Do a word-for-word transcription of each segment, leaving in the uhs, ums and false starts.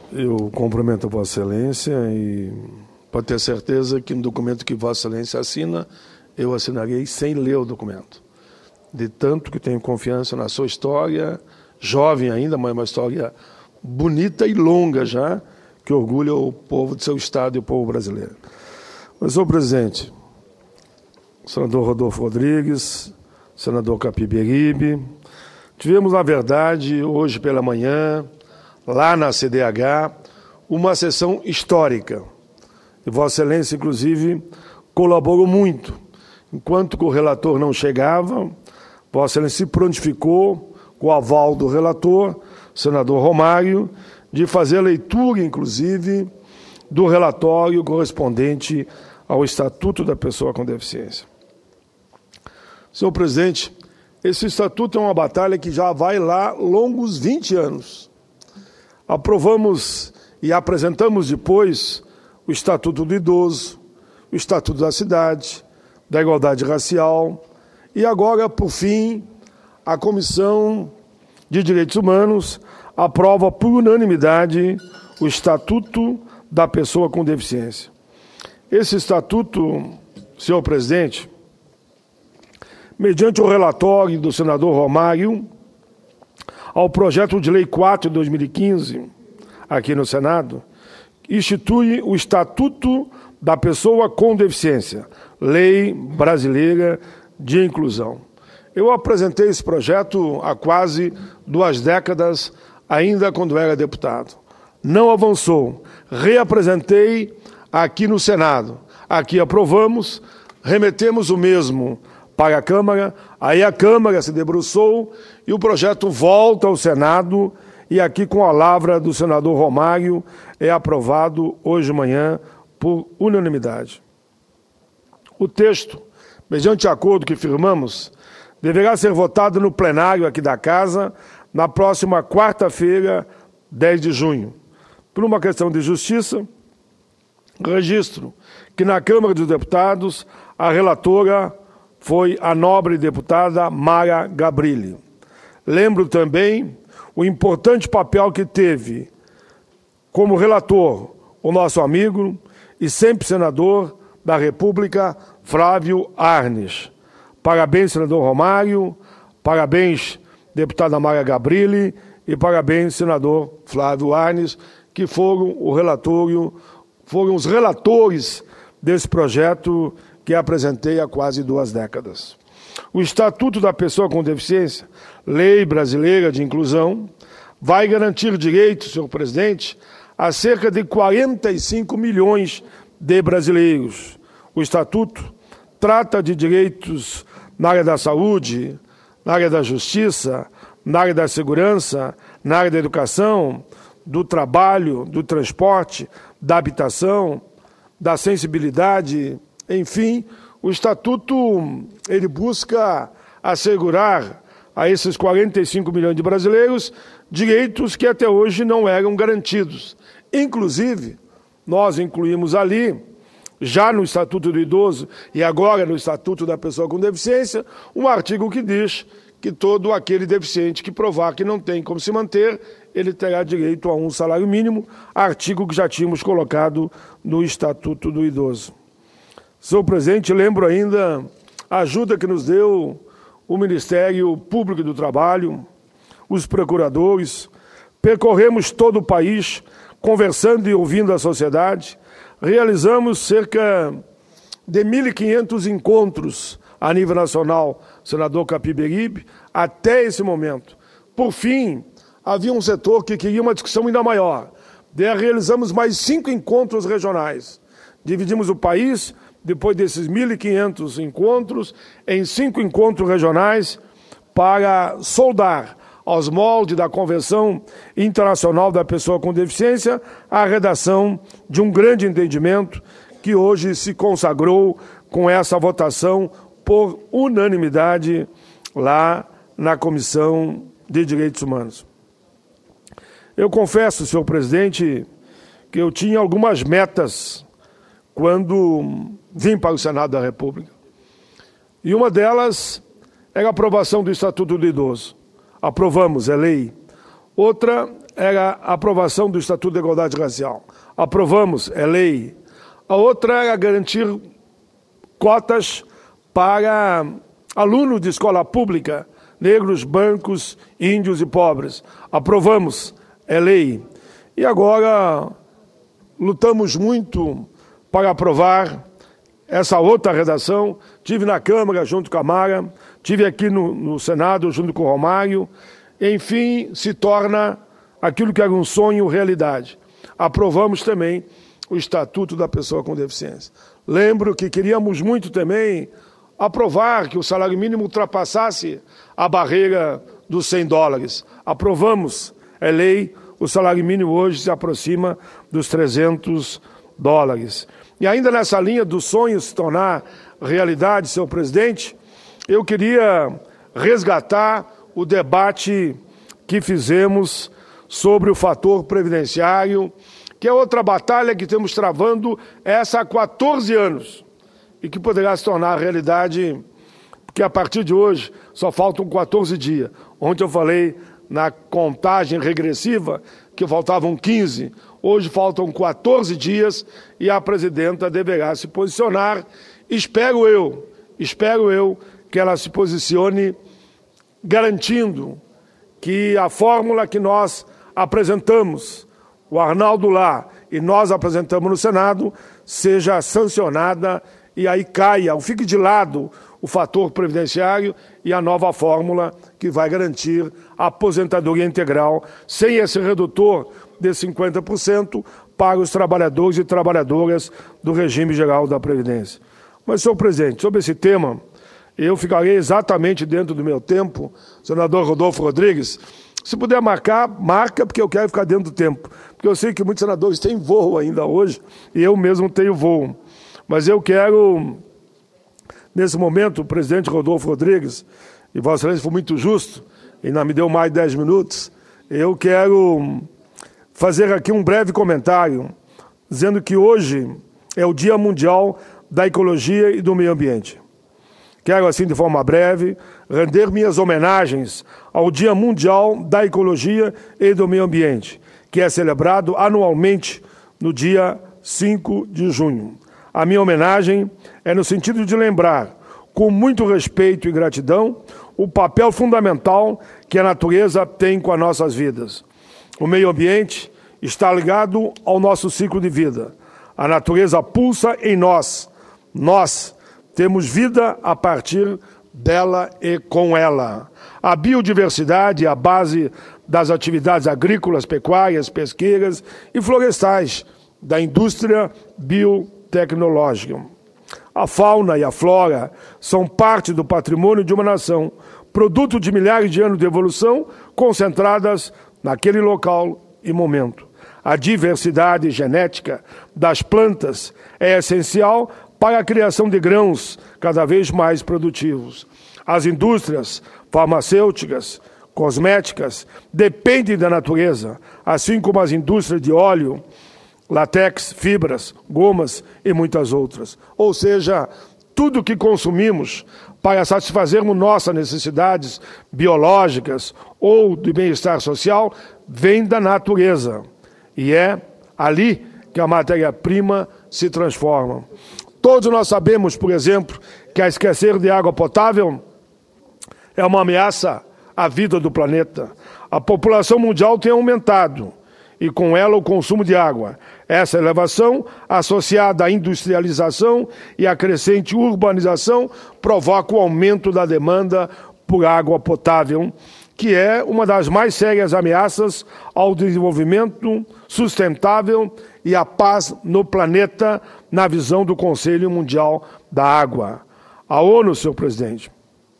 Eu cumprimento a Vossa Excelência e pode ter certeza que no documento que Vossa Excelência assina, eu assinarei sem ler o documento. De tanto que tenho confiança na sua história, jovem ainda, mas uma história bonita e longa já, que orgulha o povo de seu Estado e o povo brasileiro. Mas, senhor presidente, senador Rodolfo Rodrigues, senador Capiberibe, tivemos, na verdade, hoje pela manhã, lá na C D H, uma sessão histórica. E Vossa Excelência, inclusive, colaborou muito. Enquanto que o relator não chegava, Vossa Excelência se prontificou, com o aval do relator, senador Romário, de fazer a leitura, inclusive, do relatório correspondente ao Estatuto da Pessoa com Deficiência. Senhor presidente, esse Estatuto é uma batalha que já vai lá longos vinte anos. Aprovamos e apresentamos depois o Estatuto do Idoso, o Estatuto da Cidade, da Igualdade Racial e agora, por fim, a Comissão de Direitos Humanos aprova por unanimidade o Estatuto da Pessoa com Deficiência. Esse Estatuto, senhor presidente, mediante o relatório do senador Romário, ao projeto de lei quatro de dois mil e quinze, aqui no Senado, institui o Estatuto da Pessoa com Deficiência, Lei Brasileira de Inclusão. Eu apresentei esse projeto há quase duas décadas, ainda quando era deputado. Não avançou. Reapresentei aqui no Senado. Aqui aprovamos, remetemos o mesmo para a Câmara, aí a Câmara se debruçou e o projeto volta ao Senado e aqui com a lavra do senador Romário é aprovado hoje de manhã por unanimidade. O texto, mediante acordo que firmamos, deverá ser votado no plenário aqui da Casa na próxima quarta-feira, dez de junho. Por uma questão de justiça, registro que na Câmara dos Deputados a relatora foi a nobre deputada Mara Gabrilli. Lembro também o importante papel que teve como relator o nosso amigo e sempre senador da República, Flávio Arnes. Parabéns, senador Romário, parabéns, deputada Mara Gabrilli e parabéns, senador Flávio Arnes, que foram o relatório, foram os relatores desse projeto que apresentei há quase duas décadas. O Estatuto da Pessoa com Deficiência, Lei Brasileira de Inclusão, vai garantir direitos, senhor presidente, a cerca de quarenta e cinco milhões de brasileiros. O Estatuto trata de direitos na área da saúde, na área da justiça, na área da segurança, na área da educação, do trabalho, do transporte, da habitação, da sensibilidade. Enfim, o Estatuto ele busca assegurar a esses quarenta e cinco milhões de brasileiros direitos que até hoje não eram garantidos. Inclusive, nós incluímos ali, já no Estatuto do Idoso e agora no Estatuto da Pessoa com Deficiência, um artigo que diz que todo aquele deficiente que provar que não tem como se manter, ele terá direito a um salário mínimo, artigo que já tínhamos colocado no Estatuto do Idoso. Senhor presidente, lembro ainda a ajuda que nos deu o Ministério Público do Trabalho, os procuradores, percorremos todo o país, conversando e ouvindo a sociedade, realizamos cerca de mil e quinhentos encontros a nível nacional, senador Capiberibe, até esse momento. Por fim, havia um setor que queria uma discussão ainda maior. Daí realizamos mais cinco encontros regionais. Dividimos o país, depois desses mil e quinhentos encontros, em cinco encontros regionais para soldar aos moldes da Convenção Internacional da Pessoa com Deficiência a redação de um grande entendimento que hoje se consagrou com essa votação por unanimidade lá na Comissão de Direitos Humanos. Eu confesso, senhor presidente, que eu tinha algumas metas quando vim para o Senado da República. E uma delas era a aprovação do Estatuto do Idoso. Aprovamos, é lei. Outra era a aprovação do Estatuto da Igualdade Racial. Aprovamos, é lei. A outra era garantir cotas para alunos de escola pública, negros, brancos, índios e pobres. Aprovamos, é lei. E agora lutamos muito para aprovar essa outra redação. Tive na Câmara junto com a Mara, tive aqui no, no Senado junto com o Romário. Enfim, se torna aquilo que era um sonho realidade. Aprovamos também o Estatuto da Pessoa com Deficiência. Lembro que queríamos muito também aprovar que o salário mínimo ultrapassasse a barreira dos cem dólares. Aprovamos, é lei, o salário mínimo hoje se aproxima dos trezentos dólares. E ainda nessa linha do sonho se tornar realidade, senhor presidente, eu queria resgatar o debate que fizemos sobre o fator previdenciário, que é outra batalha que temos travando essa há quatorze anos e que poderá se tornar realidade, porque a partir de hoje só faltam quatorze dias. Ontem eu falei na contagem regressiva que faltavam quinze, hoje faltam quatorze dias e a presidenta deverá se posicionar. Espero eu, espero eu que ela se posicione garantindo que a fórmula que nós apresentamos, o Arnaldo lá e nós apresentamos no Senado, seja sancionada e aí caia, ou fique de lado o fator previdenciário e a nova fórmula que vai garantir a aposentadoria integral sem esse redutor de cinquenta por cento para os trabalhadores e trabalhadoras do regime geral da Previdência. Mas, senhor presidente, sobre esse tema, eu ficarei exatamente dentro do meu tempo. Senador Rodolfo Rodrigues, se puder marcar, marca, porque eu quero ficar dentro do tempo. Porque eu sei que muitos senadores têm voo ainda hoje, e eu mesmo tenho voo. Mas eu quero, nesse momento, o presidente Rodolfo Rodrigues, e Vossa Excelência foi muito justo, e ainda me deu mais dez minutos, eu quero fazer aqui um breve comentário, dizendo que hoje é o Dia Mundial da Ecologia e do Meio Ambiente. Quero, assim, de forma breve, render minhas homenagens ao Dia Mundial da Ecologia e do Meio Ambiente, que é celebrado anualmente no dia cinco de junho. A minha homenagem é no sentido de lembrar, com muito respeito e gratidão, o papel fundamental que a natureza tem com as nossas vidas. O meio ambiente está ligado ao nosso ciclo de vida. A natureza pulsa em nós. Nós temos vida a partir dela e com ela. A biodiversidade é a base das atividades agrícolas, pecuárias, pesqueiras e florestais, da indústria biotecnológica. A fauna e a flora são parte do patrimônio de uma nação, produto de milhares de anos de evolução concentradas naquele local e momento. A diversidade genética das plantas é essencial para a criação de grãos cada vez mais produtivos. As indústrias farmacêuticas, cosméticas, dependem da natureza, assim como as indústrias de óleo, látex, fibras, gomas e muitas outras. Ou seja, tudo que consumimos para satisfazermos nossas necessidades biológicas ou de bem-estar social vem da natureza. E é ali que a matéria-prima se transforma. Todos nós sabemos, por exemplo, que a escassez de água potável é uma ameaça à vida do planeta. A população mundial tem aumentado e com ela o consumo de água. Essa elevação, associada à industrialização e à crescente urbanização, provoca o aumento da demanda por água potável, que é uma das mais sérias ameaças ao desenvolvimento sustentável e à paz no planeta, na visão do Conselho Mundial da Água. A ONU, senhor presidente,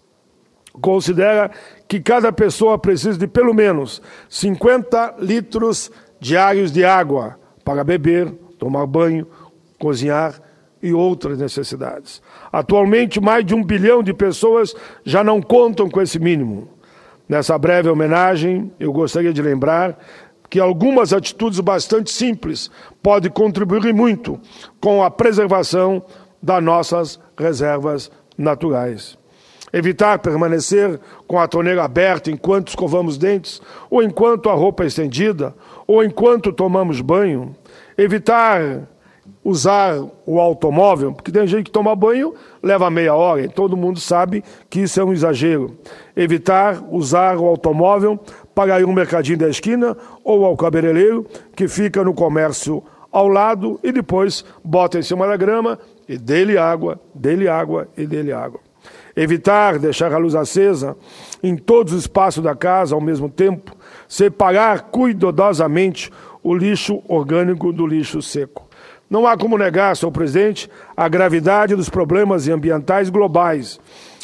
considera que cada pessoa precisa de pelo menos cinquenta litros diários de água para beber, tomar banho, cozinhar e outras necessidades. Atualmente, mais de um bilhão de pessoas já não contam com esse mínimo. Nessa breve homenagem, eu gostaria de lembrar que algumas atitudes bastante simples podem contribuir muito com a preservação das nossas reservas naturais. Evitar permanecer com a torneira aberta enquanto escovamos dentes, ou enquanto a roupa é estendida, ou enquanto tomamos banho. Evitar usar o automóvel, porque tem gente que toma banho, leva meia hora, e todo mundo sabe que isso é um exagero. Evitar usar o automóvel para ir ao mercadinho da esquina ou ao cabeleireiro, que fica no comércio ao lado, e depois bota em cima da grama e dê-lhe água, dê-lhe água e dê-lhe água. Evitar deixar a luz acesa em todos os espaços da casa ao mesmo tempo. Separar cuidadosamente o lixo orgânico do lixo seco. Não há como negar, senhor presidente, a gravidade dos problemas ambientais globais,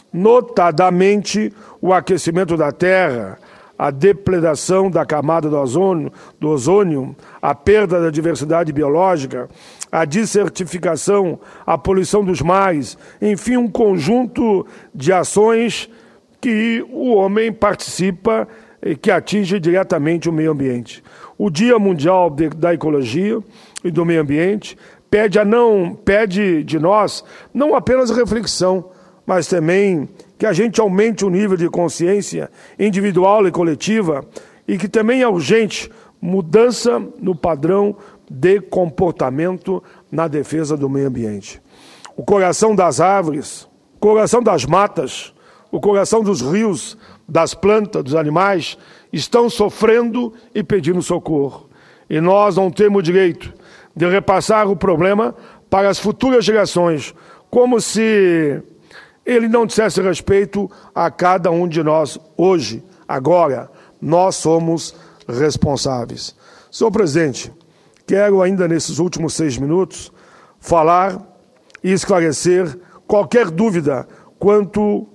notadamente o aquecimento da Terra, a depredação da camada do ozônio, do ozônio, a perda da diversidade biológica, a desertificação, a poluição dos mares, enfim, um conjunto de ações que o homem participa e que atinge diretamente o meio ambiente. O Dia Mundial de, da Ecologia e do Meio Ambiente pede, a não, pede de nós não apenas reflexão, mas também que a gente aumente o nível de consciência individual e coletiva e que também é urgente mudança no padrão de comportamento na defesa do meio ambiente. O coração das árvores, o coração das matas, o coração dos rios, das plantas, dos animais, estão sofrendo e pedindo socorro. E nós não temos direito de repassar o problema para as futuras gerações, como se ele não dissesse respeito a cada um de nós hoje, agora. Nós somos responsáveis. Senhor presidente, quero ainda nesses últimos seis minutos falar e esclarecer qualquer dúvida quanto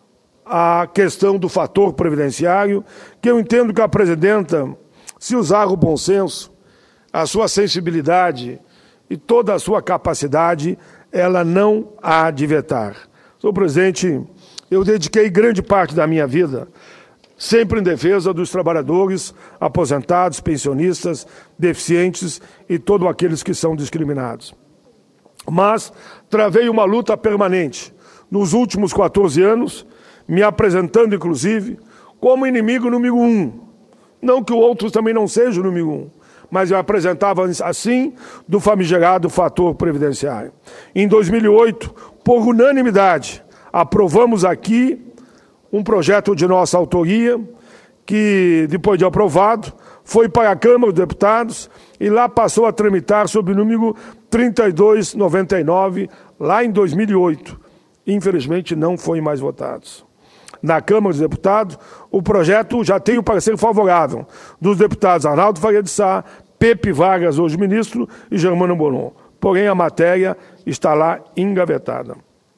à questão do fator previdenciário, que eu entendo que a presidenta, se usar o bom senso, a sua sensibilidade e toda a sua capacidade, ela não há de vetar. Senhor presidente, eu dediquei grande parte da minha vida sempre em defesa dos trabalhadores, aposentados, pensionistas, deficientes e todos aqueles que são discriminados. Mas travei uma luta permanente nos últimos quatorze anos, me apresentando, inclusive, como inimigo número um. Não que o outro também não seja o número um, mas eu apresentava assim do famigerado fator previdenciário. Em dois mil e oito, por unanimidade, aprovamos aqui um projeto de nossa autoria, que, depois de aprovado, foi para a Câmara dos Deputados e lá passou a tramitar sob o número trinta e dois noventa e nove, lá em dois mil e oito. Infelizmente, não foi mais votado. Na Câmara dos Deputados, o projeto já tem o parecer favorável dos deputados Arnaldo Faria de Sá, Pepe Vargas, hoje ministro, e Germano Bonon. Porém, a matéria está lá engavetada.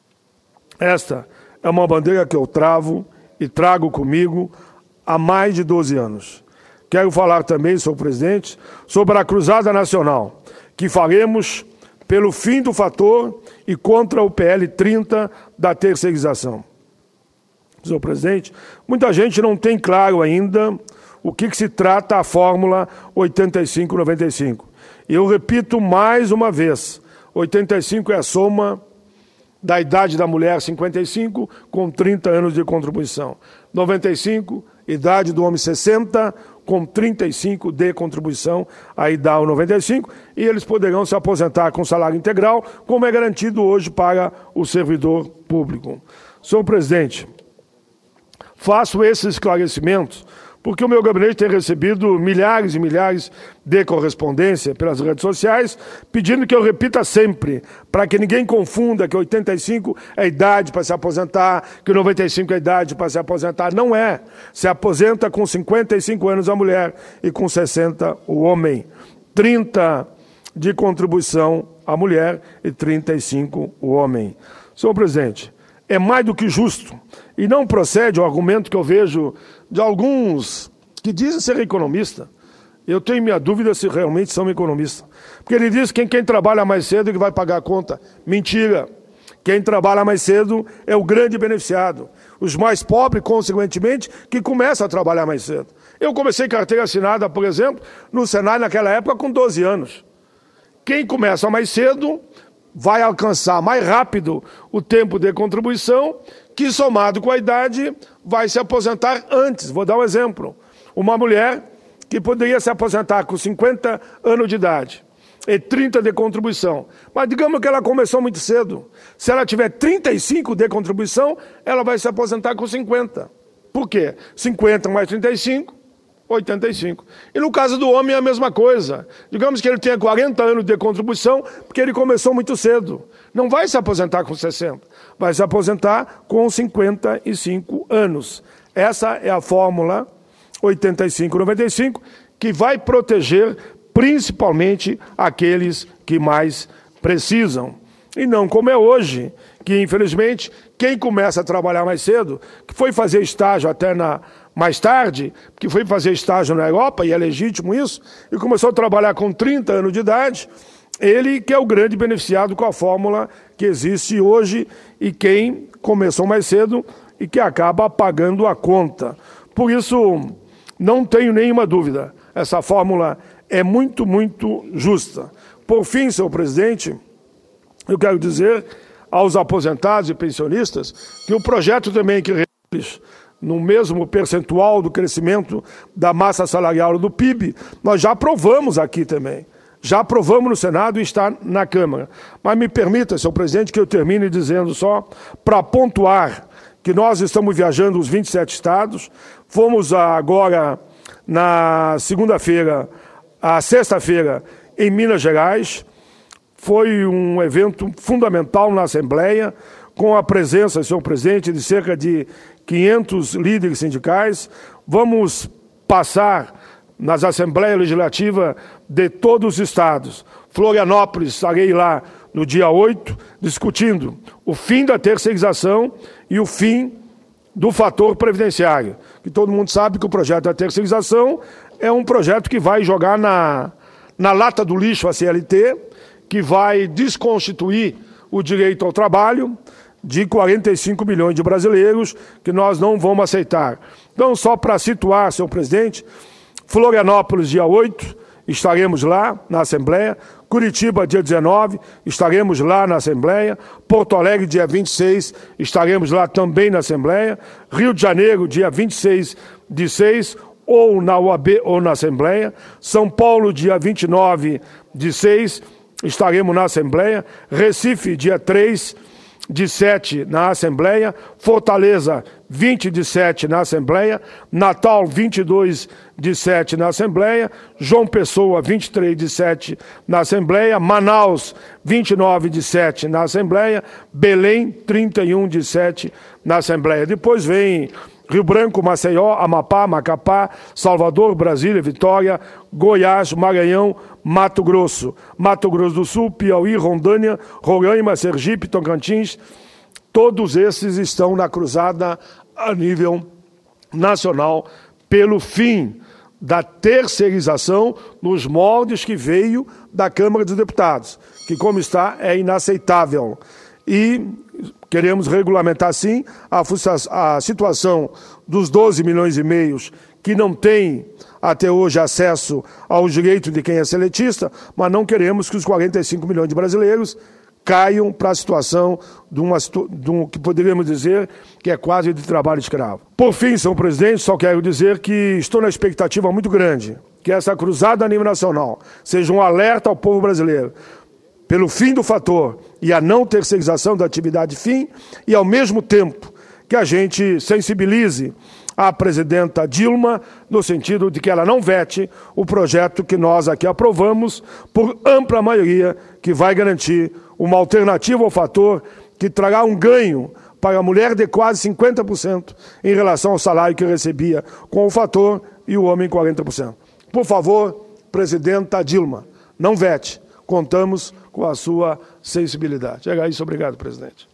Esta é uma bandeira que eu travo e trago comigo há mais de doze anos. Quero falar também, senhor presidente, sobre a Cruzada Nacional, que faremos pelo fim do fator e contra o P L trinta da terceirização. Senhor presidente, muita gente não tem claro ainda o que, que se trata a fórmula oitenta e cinco noventa e cinco. E eu repito mais uma vez, oitenta e cinco é a soma da idade da mulher, cinquenta e cinco, com trinta anos de contribuição. noventa e cinco, idade do homem, sessenta, com trinta e cinco de contribuição, aí dá o noventa e cinco, e eles poderão se aposentar com salário integral, como é garantido hoje para o servidor público. Senhor presidente, faço esses esclarecimentos porque o meu gabinete tem recebido milhares e milhares de correspondência pelas redes sociais, pedindo que eu repita sempre, para que ninguém confunda que oitenta e cinco é a idade para se aposentar, que noventa e cinco é a idade para se aposentar. Não é. Se aposenta com cinquenta e cinco anos a mulher e com sessenta o homem. trinta de contribuição a mulher e trinta e cinco o homem. Senhor presidente, é mais do que justo, e não procede o argumento que eu vejo de alguns que dizem ser economista. Eu tenho minha dúvida se realmente são economistas. Porque ele diz que quem, quem trabalha mais cedo é que vai pagar a conta. Mentira. Quem trabalha mais cedo é o grande beneficiado. Os mais pobres, consequentemente, que começam a trabalhar mais cedo. Eu comecei carteira assinada, por exemplo, no Senai naquela época com doze anos. Quem começa mais cedo vai alcançar mais rápido o tempo de contribuição que somado com a idade vai se aposentar antes. Vou dar um exemplo. Uma mulher que poderia se aposentar com cinquenta anos de idade e trinta de contribuição. Mas digamos que ela começou muito cedo. Se ela tiver trinta e cinco de contribuição, ela vai se aposentar com cinquenta. Por quê? cinquenta mais trinta e cinco, oitenta e cinco. E no caso do homem é a mesma coisa. Digamos que ele tenha quarenta anos de contribuição, porque ele começou muito cedo. Não vai se aposentar com sessenta, vai se aposentar com cinquenta e cinco anos. Essa é a fórmula oitenta e cinco noventa e cinco, que vai proteger principalmente aqueles que mais precisam. E não como é hoje, que infelizmente quem começa a trabalhar mais cedo, que foi fazer estágio até na, mais tarde, que foi fazer estágio na Europa, e é legítimo isso, e começou a trabalhar com trinta anos de idade, ele que é o grande beneficiado com a fórmula que existe hoje, e quem começou mais cedo e que acaba pagando a conta. Por isso, não tenho nenhuma dúvida, essa fórmula é muito, muito justa. Por fim, senhor presidente, eu quero dizer aos aposentados e pensionistas que o projeto também que eles, no mesmo percentual do crescimento da massa salarial do P I B, nós já aprovamos aqui também. Já aprovamos no Senado e está na Câmara. Mas me permita, senhor presidente, que eu termine dizendo só, para pontuar que nós estamos viajando os vinte e sete estados, fomos agora na segunda-feira, a sexta-feira, em Minas Gerais. Foi um evento fundamental na Assembleia, com a presença, senhor presidente, de cerca de quinhentos líderes sindicais. Vamos passar nas Assembleias Legislativas de todos os estados. Florianópolis, estarei lá no dia oito, discutindo o fim da terceirização e o fim do fator previdenciário. Que todo mundo sabe que o projeto da terceirização é um projeto que vai jogar na, na lata do lixo a C L T, que vai desconstituir o direito ao trabalho de quarenta e cinco milhões de brasileiros, que nós não vamos aceitar. Então, só para situar, senhor presidente, Florianópolis, dia oito, estaremos lá na Assembleia. Curitiba, dia dezenove, estaremos lá na Assembleia. Porto Alegre, dia vinte e seis, estaremos lá também na Assembleia. Rio de Janeiro, dia vinte e seis de seis, ou na U A B ou na Assembleia. São Paulo, dia vinte e nove de seis, estaremos na Assembleia. Recife, dia três de sete, na Assembleia. Fortaleza, vinte de sete, na Assembleia. Natal, vinte e dois de sete, na Assembleia. João Pessoa, vinte e três de sete, na Assembleia. Manaus, vinte e nove de sete, na Assembleia. Belém, trinta e um de sete, na Assembleia. Depois vem Rio Branco, Maceió, Amapá, Macapá, Salvador, Brasília, Vitória, Goiás, Maranhão, Mato Grosso, Mato Grosso do Sul, Piauí, Rondônia, Roraima, Sergipe, Tocantins. Todos esses estão na cruzada a nível nacional pelo fim da terceirização nos moldes que veio da Câmara dos Deputados, que, como está, é inaceitável. E queremos regulamentar, sim, a, a situação dos doze milhões e meios que não têm até hoje acesso ao direito de quem é seletista, mas não queremos que os quarenta e cinco milhões de brasileiros caiam para a situação de, uma, de um que poderíamos dizer que é quase de trabalho escravo. Por fim, senhor presidente, só quero dizer que estou na expectativa muito grande que essa cruzada a nível nacional seja um alerta ao povo brasileiro pelo fim do fator e a não terceirização da atividade fim, e ao mesmo tempo que a gente sensibilize a presidenta Dilma no sentido de que ela não vete o projeto que nós aqui aprovamos por ampla maioria, que vai garantir uma alternativa ao fator que trará um ganho para a mulher de quase cinquenta por cento em relação ao salário que recebia com o fator e o homem quarenta por cento. Por favor, presidenta Dilma, não vete. Contamos com a sua sensibilidade. É isso, obrigado, presidente.